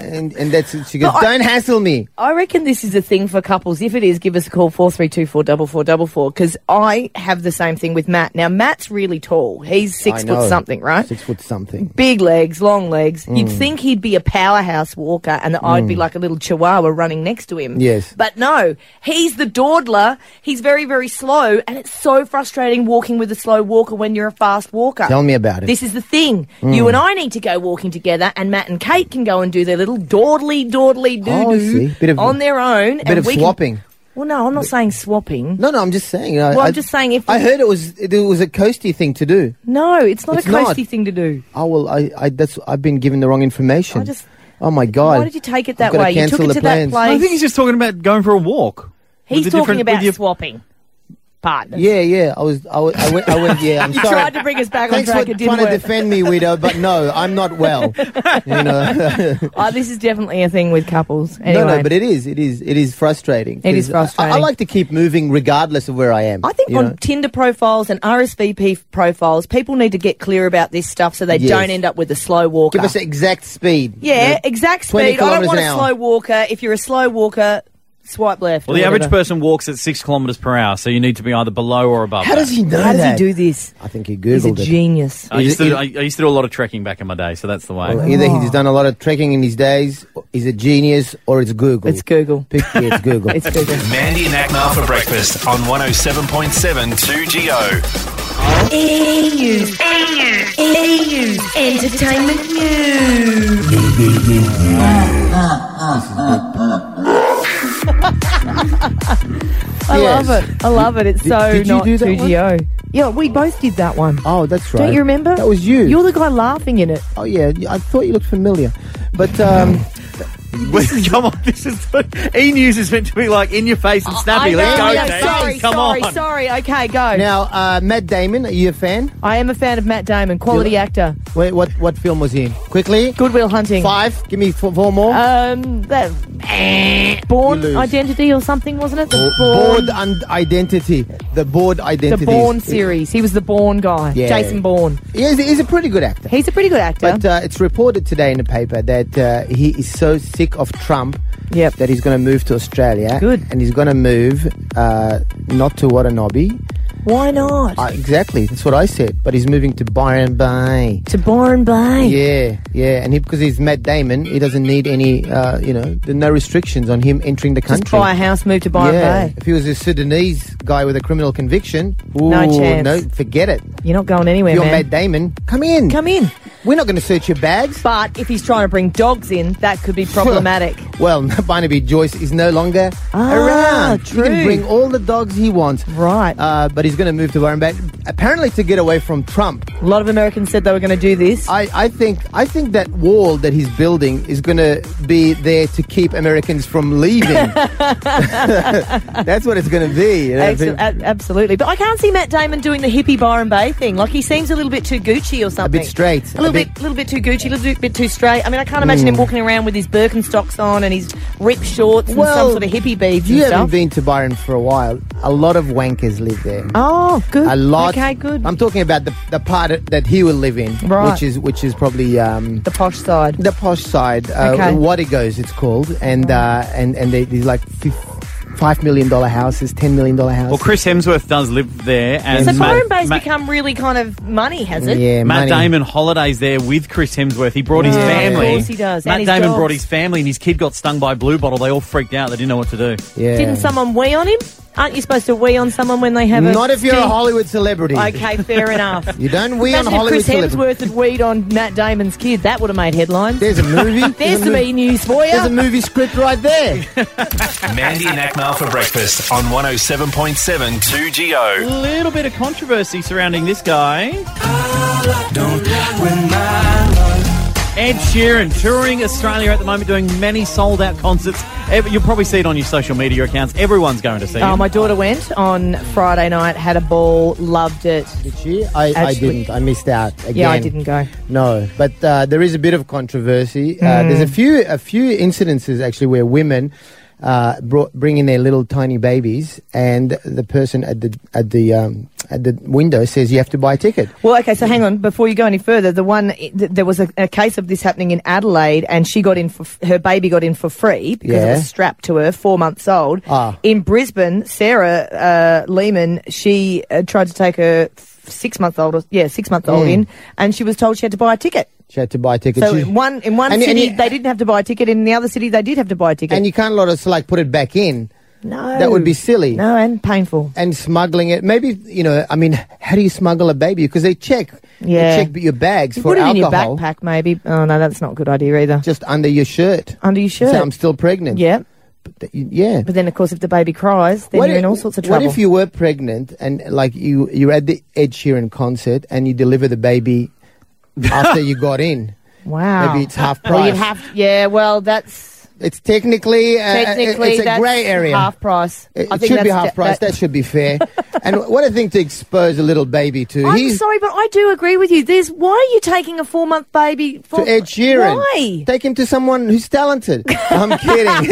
and, and that's it. She goes, But I- don't hassle me. I reckon this is a thing for couples. If it is, give us a call, four three two four four four four four, because I have the same thing with Matt. Now, Matt's really tall. He's six I know. foot something, right? Six foot something. Big legs, long legs. Mm. You'd think he'd be a powerhouse walker and that I'd be like a little chihuahua running next to him. Yes. But no, he's the dawdler. He's very, very slow, and it's so frustrating walking with a slow walker when you're a fast walker. Tell me about it. This is the thing. Mm. You and I need to go walking together, and Matt and Kate can go and do their little dawdly, dawdly Oh, I see. doo-doo Bit of- on their own. bit and of we swapping. Can, well, no, I'm not saying swapping. No, no, I'm just saying. I, Well, I, I'm just saying if I we- heard it was it was a coasty thing to do. No, it's not It's a not. coasty thing to do. Oh well, I, I that's I've been given the wrong information. I just. oh my god! Why did you take it that I've gotta way? You took cancel it the to plans. that place. I think he's just talking about going for a walk. He's With the talking different- about with your- swapping partners. Yeah, yeah. I was, I, was, I went, I went. Yeah, I'm You sorry. tried to bring us back Thanks on track. for It didn't trying to work. defend me, widow, but no, I'm not well. You know. Oh, this is definitely a thing with couples. Anyway. No, no, but it is, it is, it is frustrating. It is 'Cause frustrating. I, I like to keep moving regardless of where I am. I think you on know? Tinder profiles and R S V P profiles, people need to get clear about this stuff so they Yes. don't end up with a slow walker. Give us the exact speed. yeah, You know, exact twenty speed. I don't kilometres want an a hour. slow walker. If you're a slow walker, swipe left. Well, or the average whatever. person walks at six kilometres per hour, so you need to be either below or above. How that. does he know How does he that? do this? I think he He's a googled it. genius. I used, to, Is it- I, I used to do a lot of trekking back in my day, so that's the way. Well, either he's done a lot of trekking in his days, he's a genius, or it's Google. It's Google. Pick, yeah, it's Google. It's Google. Mandy and Akmal for breakfast on one oh seven point seven two G O. E News. E News. Entertainment news. I Yes. love it. I love it. It's Did- so did you not do that two G O. Yeah, we both did that one. Oh, that's right. Don't you remember? That was you. You're the guy laughing in it. Oh, yeah. I thought you looked familiar. But, um... Wait, come on, this is E News is meant to be like in your face and snappy. I know, Let's go, I know. Dave. Sorry, Come sorry, on. sorry. Okay, go. Now, uh, Matt Damon, are you a fan? I am a fan of Matt Damon, quality You- actor. Wait, what, what film was he in? Quickly. Goodwill Hunting. Five. Give me four, four more. Um, that Born You lose. Identity or something, wasn't it? The Bourne Bourne, and Identity. The Bourne the Identity. Bourne series. He was the Bourne guy, Yeah. Jason Bourne. Yeah, he's, he's a pretty good actor. He's a pretty good actor. But uh, it's reported today in the paper that uh, he is so sick of Trump Yep. that he's going to move to Australia. Good. And he's going to move uh, not to Watanabe. Why not? Uh, exactly. That's what I said. But he's moving to Byron Bay. to Byron Bay. Yeah, yeah. And he, because he's Matt Damon, he doesn't need any, uh, you know, there are no restrictions on him entering the country. Just buy a house, move to Byron yeah. Bay. If he was a Sudanese guy with a criminal conviction, ooh, No chance. No, forget it. You're not going anywhere, If you're man. Matt Damon, come in. Come in. We're not going to search your bags. But if he's trying to bring dogs in, that could be problematic. Well, Barnaby Joyce is no longer Ah, around. true. He can bring all the dogs he wants. Right. Uh, but he's going to move to Byron Bay, apparently to get away from Trump. A lot of Americans said they were going to do this. I, I think I think that wall that he's building is going to be there to keep Americans from leaving. That's what it's going to be. You know? Abso- a- absolutely. But I can't see Matt Damon doing the hippie Byron Bay thing. Like, he seems a little bit too Gucci or A something. bit straight. A little a bit, little bit too Gucci, a little bit too straight. I mean, I can't imagine him walking around with his Birkenstocks on and his ripped shorts and Well, some sort of hippie beads You and haven't stuff. been to Byron for a while. A lot of wankers live there. Oh, good. A lot. Okay, good. I'm talking about the, the part that he will live in, Right. which is which is probably um, the posh side. the posh side. Uh, Okay. Wadigos, it's called, and uh, and and they, these like fif- five million dollar houses, ten million dollar houses. Well, Chris Hemsworth does live there, and So Matt, Byron Bay's Matt, become really kind of money, has it? yeah, Matt money. Damon holidays there with Chris Hemsworth. He brought his Yeah, family. of course he does. Matt And his Damon dogs. brought his family, and his kid got stung by a blue bottle. They all freaked out. They didn't know what to do. Yeah. Didn't someone wee on him? Aren't you supposed to wee on someone when they have a... Not if you're a sting? Hollywood celebrity. Okay, fair enough. You don't wee on Imagine if Hollywood Chris celebrities. Hemsworth had weed on Matt Damon's kid. That would have made headlines. There's a movie. There's a some mo- e-news for you. There's a movie script right there. Mandy and Akmal for breakfast on one oh seven point seven two G O. A little bit of controversy surrounding this guy. Ed Sheeran touring Australia at the moment, doing many sold-out concerts. Ev- You'll probably see it on your social media accounts. Everyone's going to see Oh, him. my daughter went on Friday night, had a ball, loved it. Did she? I, I Actually- didn't. I missed out again. Yeah, I didn't go. No, but uh, there is a bit of controversy. Uh, Hmm. There's a few a few incidences actually where women uh, brought, bring in their little tiny babies, and the person at the at the um, at the window says you have to buy a ticket. Well, okay, so hang on. Before you go any further, the one th- there was a, a case of this happening in Adelaide, and she got in for f- her baby got in for free because Yeah. it was strapped to her, four months old. Ah. In Brisbane, Sarah uh, Lehman, she uh, tried to take her six month old, yeah, six month old Mm. in, and she was told she had to buy a ticket. She had to buy a ticket. So She- in one in one And- and city you- they didn't have to buy a ticket, in the other city they did have to buy a ticket. and you can't let us like put it back in. no, That would be silly. No, and painful. And smuggling it, maybe, you know, I mean, how do you smuggle a baby? Because they check, Yeah. they check your bags You for put it alcohol. in your backpack, maybe. Oh no, that's not a good idea either. Just under your shirt. Under your shirt. Say, I'm still pregnant. Yeah, But th- you- yeah. but then of course if the baby cries, then What you're if- in all sorts of trouble. What if you were pregnant and like you, you're at the Ed Sheeran concert and you deliver the baby after you got in? Wow. Maybe it's half Well, you'd price. have, yeah. Well, that's It's technically, uh, technically it's a that's grey area. half price. It, I it think should be that's half de- price. That, should be fair. And what a thing to expose a little baby to. I'm He's sorry, but I do agree with you. There's why are you taking a four month baby for to Ed Sheeran. Why? Take him to someone who's talented. I'm kidding.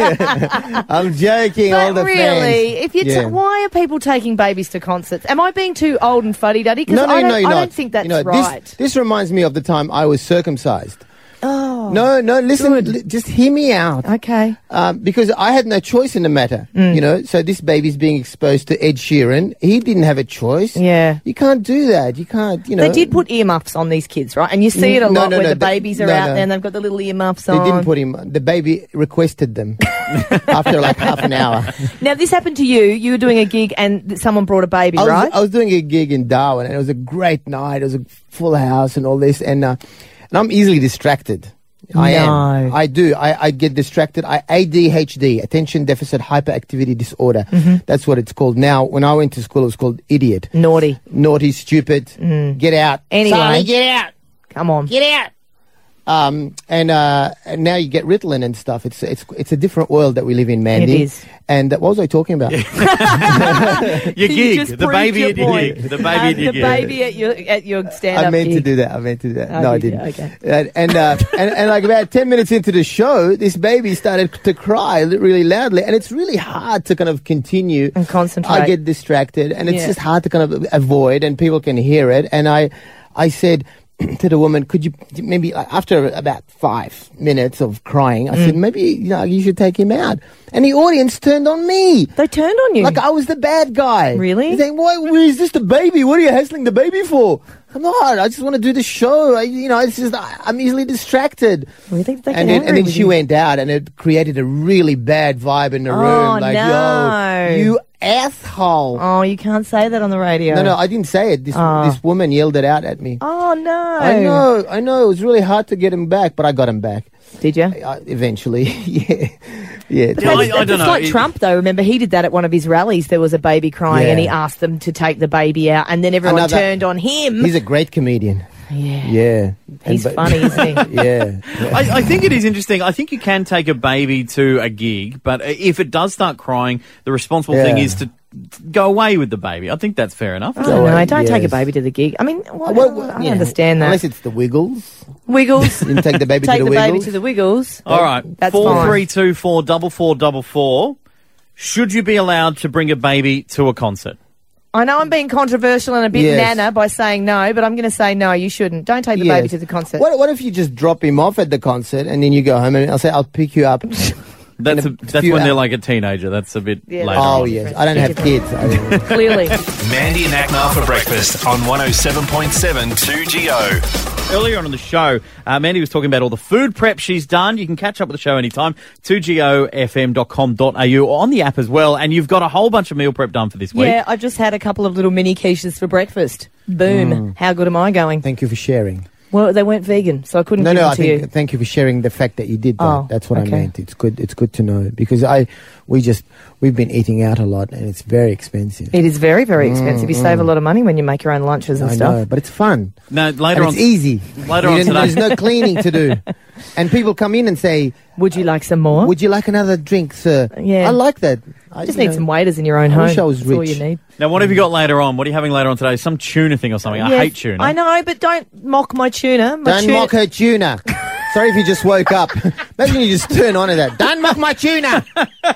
I'm joking. all But the really, fans. if you ta- Yeah. why are people taking babies to concerts? Am I being too old and fuddy duddy? Because No, no, I don't, no, you're I not. don't think that's you know, right. This, this reminds me of the time I was circumcised. oh, No, no, listen, good. li- just hear me out. okay. Um, because I had no choice in the matter, Mm. you know. So this baby's being exposed to Ed Sheeran. He didn't have a choice. Yeah. You can't do that. You can't, you know. They did put earmuffs on these kids, right? And you see it a No, lot no, where no, the they- babies are no, out no. there and they've got the little earmuffs They on. didn't put him. The baby requested them after like half an hour. Now, this happened to you. You were doing a gig and th- someone brought a baby, I was, right? I was doing a gig in Darwin, and it was a great night. It was a full house and all this, and uh, and I'm easily distracted. I No. am. I do. I, I get distracted. I A D H D, attention deficit hyperactivity disorder. Mm-hmm. That's what it's called now. When I went to school, it was called idiot, Naughty. naughty, stupid. Get out. Anyway. Sonny, get out. Come on. Get out. Um, and, uh, and now you get Ritalin and stuff. It's it's it's a different world that we live in, Mandy. It is. And uh, what was I talking about? Your You gig, just the proved baby your at your point. gig, the baby Uh, at your the gig. baby at your at your stand-up I meant gig. to do that. I meant to do that. Oh, no, I did you? didn't. Okay. And and, uh, and and like about ten minutes into the show, this baby started to cry really loudly, and it's really hard to kind of continue And concentrate. I get distracted, and it's Yeah. just hard to kind of avoid, and people can hear it. And I, I said to the woman, "Could you maybe like, after about five minutes of crying, I Mm. said maybe you know you should take him out." And the audience turned on me. They turned on you. Like I was the bad guy. Really? He's saying, "Why? Where is this the baby? What are you hassling the baby for?" I'm not. I just want to do the show. I, you know, it's just I, I'm easily distracted. Really? They get And then, angry and then with she you. went out, and it created a really bad vibe in the Oh, room. Like, no. yo, you asshole. Oh, you can't say that on the radio. No, no, I didn't say it. This Oh. this woman yelled it out at me. Oh no. I know, I know. It was really hard to get him back, but I got him back Did you? uh, eventually. yeah, yeah. Yeah, I- That's, I don't that's know. like It- Trump, though. Remember, he did that at one of his rallies. There was a baby crying, Yeah. and he asked them to take the baby out, and then everyone Another- turned on him. He's a great comedian. yeah, Yeah, he's And- but- funny, isn't he? Yeah. yeah. I, I think it is interesting. I think you can take a baby to a gig, but if it does start crying, the responsible thing Yeah. is to go away with the baby. I think that's fair enough. I don't know. away, Don't take a yes. baby to the gig. I mean, what, Well, well, I don't yeah, understand that. Unless it's the Wiggles. Wiggles. You can take the baby Take to the, the baby Wiggles. to the Wiggles. All right, That's four fine. three two four double four double four. Should you be allowed to bring a baby to a concert? I know I'm being controversial and a bit Yes. nana by saying no, but I'm going to say no, you shouldn't. Don't take the Yes. baby to the concert. What, what if you just drop him off at the concert and then you go home and I'll say, I'll pick you up. That's In a, a that's few when they're hours. like a teenager. That's a bit Yeah, later. Oh, on. yes. I don't have kids. I- Clearly. Mandy and Aknar for breakfast on one oh seven point seven two G O. Earlier on in the show, uh, Mandy was talking about all the food prep she's done. You can catch up with the show anytime, two G O F M dot com dot A U or on the app as well. And you've got a whole bunch of meal prep done for this week. Yeah, I just had a couple of little mini quiches for breakfast. Boom. Mm. How good am I going? Thank you for sharing. Well, they weren't vegan, so I couldn't No, give no, them I to think you. thank you for sharing the fact that you did that. Oh, That's what okay. I meant. It's good. It's good to know because I, we just we've been eating out a lot and it's very expensive. It is very, very expensive. You save a lot of money when you make your own lunches and Mm, I stuff. know, but it's fun. No, later And on. it's easy. Later You on don't- today. There's no cleaning to do, and people come in and say, Would you like some more? "Would you like another drink, sir?" Yeah. I like that. I just you need know, some waiters in your own I home. wish I was That's all rich. you need. Now, what have you got later on? What are you having later on today? Some tuna thing or something. I Yes, hate tuna. I know, but don't mock my tuna. My Don't tuna mock her tuna. Sorry if you just woke up. Imagine you just turn on to that. Don't mock my tuna.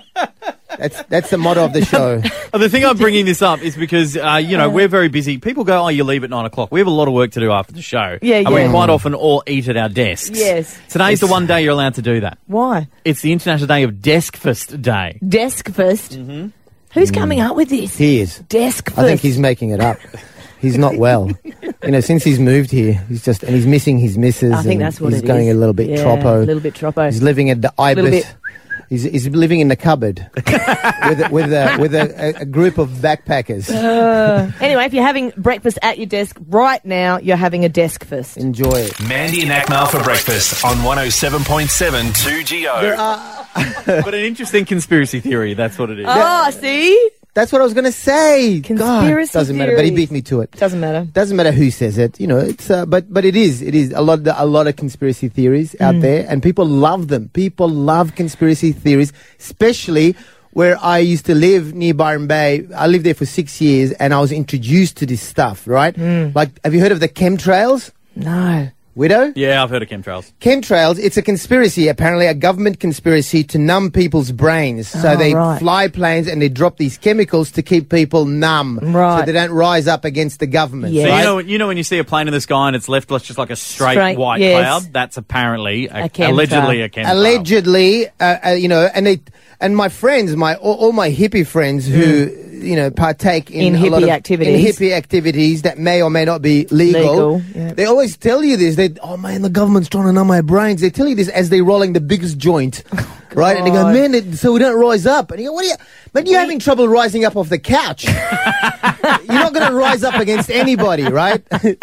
That's that's the motto of the show. The thing I'm bringing this up is because, uh, you know, we're very busy. People go, oh, you leave at nine o'clock. We have a lot of work to do after the show. Yeah, and yeah. we quite often all eat at our desks. Yes. Today's the one day you're allowed to do that. Why? It's the International Day of Deskfest Day. Desk first. Mm-hmm. Who's coming up with this? He is. Desk first. I think he's making it up. He's not well. You know, since he's moved here, he's just and he's missing his missus. I think and that's what he's it going is. a little bit Yeah, troppo. a little bit troppo. He's living at the Little Ibis. bit. He's, he's living in the cupboard with a, with a, with a, a group of backpackers. Uh, anyway, if you're having breakfast at your desk right now, you're having a desk first. Enjoy it. Mandy and Akmal for breakfast on one oh seven point seven two G O. But an interesting conspiracy theory, that's what it is. Oh, see? That's what I was going to say. Conspiracy God, doesn't matter, but he theories. beat me to it. Doesn't matter. Doesn't matter who says it, you know. It's uh, but but it is it is a lot a lot of conspiracy theories out Mm. there, and people love them. People love conspiracy theories, especially where I used to live near Byron Bay. I lived there for six years, and I was introduced to this stuff. Right? Mm. Like, have you heard of the chemtrails, No. Widow? Yeah, I've heard of chemtrails. Chemtrails, it's a conspiracy, apparently a government conspiracy to numb people's brains. So Oh, they right. fly planes and they drop these chemicals to keep people numb. Right. So they don't rise up against the government. Yeah. So right? you know, you know when you see a plane in the sky and it's left just like a straight, Straight, white yes. cloud, that's apparently a, A chemtrail. allegedly a chemtrail. Allegedly, uh, uh, you know, and they, and my friends, my all, all my hippie friends who, you know, partake in, In a lot hippie of, activities. in hippie activities that may or may not be legal. Legal, yeah. They always tell you this. They, oh man, the government's trying to numb my brains. They tell you this as they're rolling the biggest joint, right? And they go, God. man, it, so we don't rise up. And you go, what are you? Man, you're having trouble rising up off the couch. You're not going to rise up against anybody, right?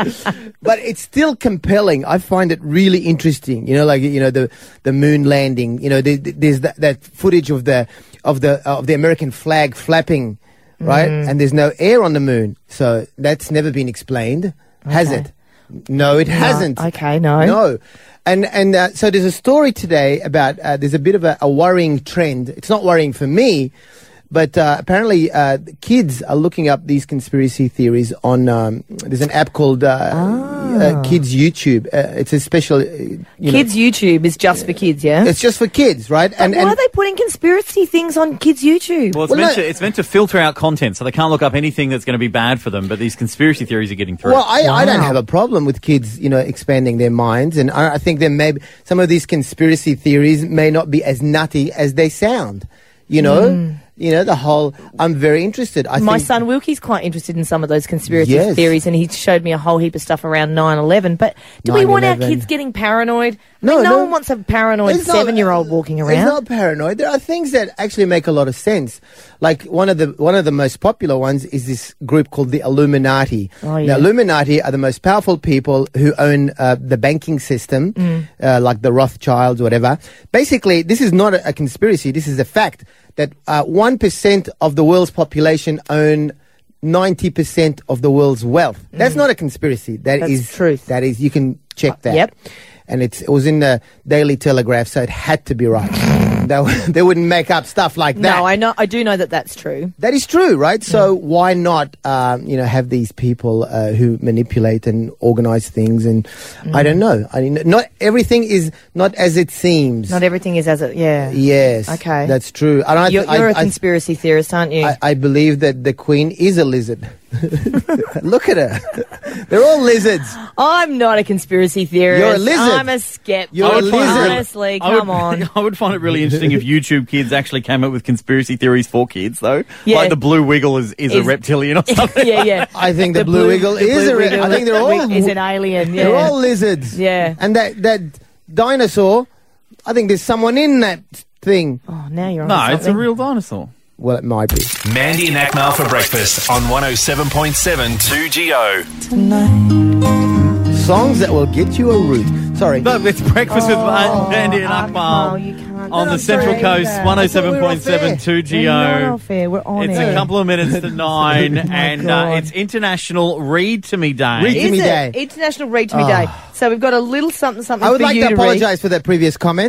But it's still compelling. I find it really interesting. You know, like you know the the moon landing. You know, the, the, there's that, that footage of the of the of the American flag flapping, right? Mm. And there's no air on the moon, so that's never been explained, has Okay. it? No, it hasn't. Okay, no. No. And and uh, so there's a story today about uh, there's a bit of a, a worrying trend. It's not worrying for me, but uh, apparently uh, kids are looking up these conspiracy theories on. Um, there's an app called uh, Ah. uh, Kids YouTube. Uh, it's a special. Uh, you Kids YouTube is just for kids, yeah? know, it's just for kids, right? But why are they putting conspiracy things on kids' YouTube? Well, it's, Well, meant no- to, it's meant to filter out content, so they can't look up anything that's going to be bad for them, but these conspiracy theories are getting through. Well, I, I don't Wow. have a problem with kids, you know, expanding their minds, and I, I think there may be, some of these conspiracy theories may not be as nutty as they sound. You know, you know the whole. I'm very interested. I Mm. My think, son Wilkie's quite interested in some of those conspiracy Yes. theories, and he showed me a whole heap of stuff around nine eleven. But do we want our nine eleven. kids getting paranoid? I No, mean, no, no. one wants a paranoid It's not- seven-year-old walking It's around. not paranoid. There are things that actually make a lot of sense. Like one of the one of the most popular ones is this group called the Illuminati. Oh, yeah. The Illuminati are the most powerful people who own uh, the banking system, Mm. uh, like the Rothschilds, whatever. Basically, this is not a, a conspiracy. This is a fact that uh, one percent of the world's population own ninety percent of the world's wealth. That's not a conspiracy. That That's is truth. That is, you can check Uh, that. yep. And it's, it was in the Daily Telegraph, so it had to be right. they, they wouldn't make up stuff like that. No, I know. I do know that that's true. That is true, right? So why not, um, you know, have these people uh, who manipulate and organize things? And I don't know. I mean, not everything is not as it seems. Not everything is as it. Yeah. Yes. Okay. That's true. And I, You're, you're I, a I- conspiracy theorist, aren't you? I, I believe that the Queen is a lizard. Look at her. They're all lizards. I'm not a conspiracy theorist. You're a lizard. I'm a skeptic. You're a lizard. Honestly, I would- come on. I would find it really interesting if YouTube Kids actually came up with conspiracy theories for kids, though. Yeah. Like the blue wiggle is, is, a Is- reptilian or something. yeah, yeah. I think the, blue, eagle the is blue a. Re- wiggle I think they're all. is an alien. Yeah. They're all lizards. Yeah. And that that dinosaur, I think there's someone in that thing. Oh, now you're on No, something. it's a real dinosaur. Well, it might be. Mandy and Akmal for breakfast on one oh seven point seven two G O. Songs that will get you a root. Sorry. No, it's breakfast with uh, Mandy and Akmal Oh, you can't. on the Don't Central say Coast, that. one oh I thought seven we were point seven off two G We're not O. off air. We're on It's air. a couple of minutes to nine, and uh, God. it's International Read to Me Day. Read to Is Me it? Day. International Read to Me Oh. Day. So we've got a little something something I would for like you to to apologise for that previous comment.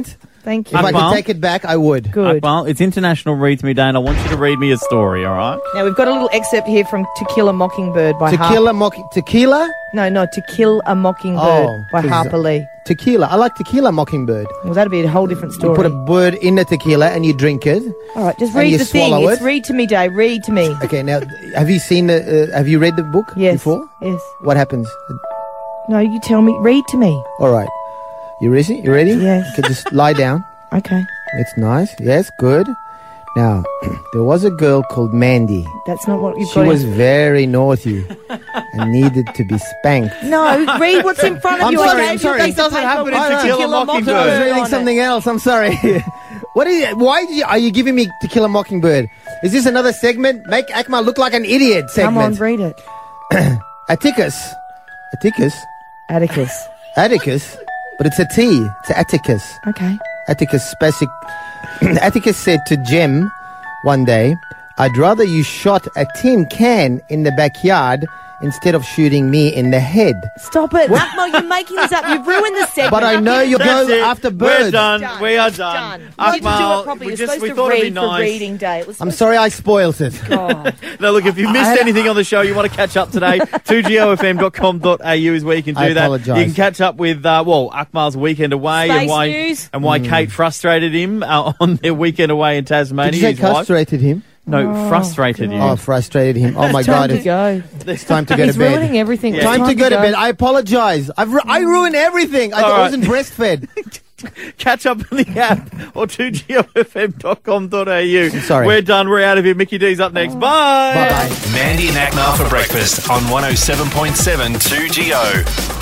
Thank you. If I Akmal? could take it back, I would. Good. Akmal, it's International Read Me Day, and I want you to read me a story, all right? Now, we've got a little excerpt here from To Kill a Mockingbird by Harper. Tequila, mock- tequila? No, no, To Kill a Mockingbird Oh, by 'cause- Harper Lee. Tequila. I like tequila mockingbird. Well, that'd be a whole different You story. put a bird in the tequila and you drink it. All right, just and read you the thing. swallow It's it. Read to Me Day. Read to me. Okay, now, have you seen the, uh, have you read the book Yes. before? Yes. What happens? No, you tell me. Read to me. All right. You ready? You ready? Yes. You can just lie down. Okay. It's nice. Yes, good. Now, there was a girl called Mandy. That's not what you've She got. was in- very naughty and needed to be spanked. No, read what's in front of I'm you. sorry, I I'm gave you a sorry. piece That of doesn't paper happen with in To To Kill Kill a a Mockingbird. I was Mockingbird reading on something it. else. I'm sorry. What is? Why did you, are you giving me To Kill a Mockingbird? Is this another segment? Make Akmal look like an idiot Come on, segment. read it. Atticus. Atticus. Atticus. Atticus. But it's a T. It's Atticus. Okay. Atticus Spasic. Atticus said to Jem one day, I'd rather you shot a tin can in the backyard instead of shooting me in the head. Stop it. Akmal, you're making this up. You've ruined the segment. But I know you're That's going it. after birds. We're done. Done. We are It's done. done. You need to do Akmal, it properly. we You're just supposed we to thought it'd read be for nice. reading day. It was I'm supposed sorry I spoilt it. to- God. Now, look, if you missed I- anything on the show, you want to catch up today, two G O F M dot com dot A U is where you can do I that. apologise. You can catch up with, uh, well, Akmal's weekend away and Space why news. and why Kate frustrated him uh, on their weekend away in Tasmania. Did you say his wife. castrated him? No, frustrated him. Oh, frustrated him. Oh my Time God. to It's, go. it's time to go He's to bed. ruining everything. Yeah. It's Time to go to bed. I apologize. I've ru- I ruined everything. I All right. wasn't breastfed. Catch up on the app or two G O F M dot com dot A U. Sorry. We're done. We're out of here. Mickey D's up next. Bye. Bye bye. Mandy and Akmal for breakfast on one oh seven point seven two G O.